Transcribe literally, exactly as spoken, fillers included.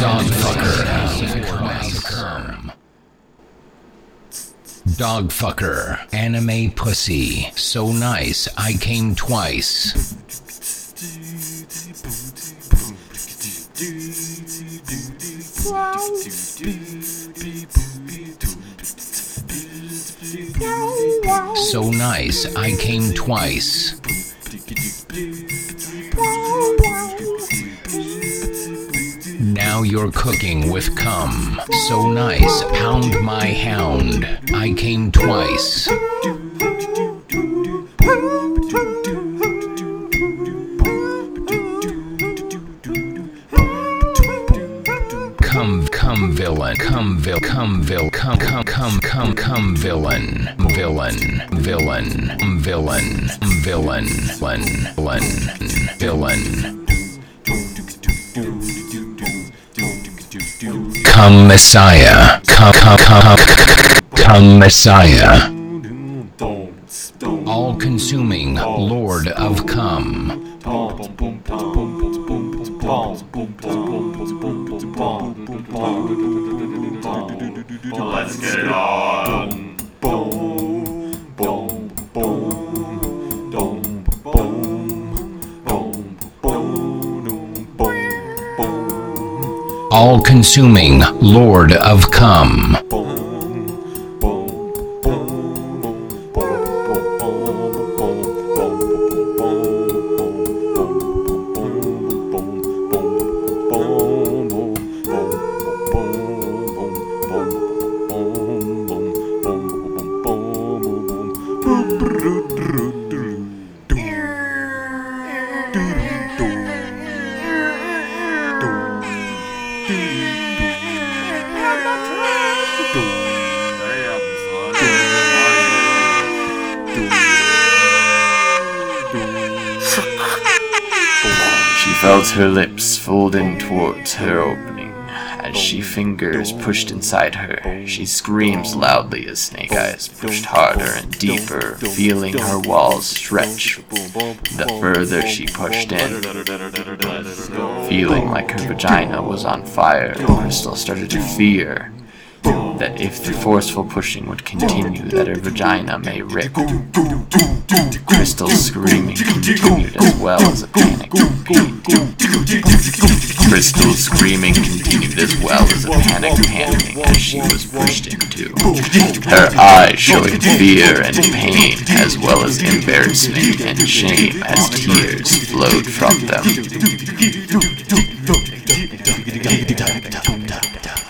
Dogfucker. Dogfucker. Anime pussy. So nice, I came twice. So nice, I came twice. Now you're cooking with cum. So nice, pound my hound. I came twice. Come, come, villain, come, vil, come, vil, come, come, come, come, come, villain, villain, villain, villain, villain, villain, villain. Come, Messiah, come, come, come, come, Messiah. All-consuming Lord of Cum. Let's get it on. All-consuming Lord of Cum. She felt her lips folding towards her opening. As she fingers pushed inside her, she screams loudly as Snake Eyes pushed harder and deeper, feeling her walls stretch. The further she pushed in, feeling like her vagina was on fire, Crystal started to fear that if the forceful pushing would continue, that her vagina may rip. Crystal's screaming continued as well as a panic pain. Crystal's screaming continued as well as a panic panting as she was pushed into. Her eyes showing fear and pain as well as embarrassment and shame as tears flowed from them.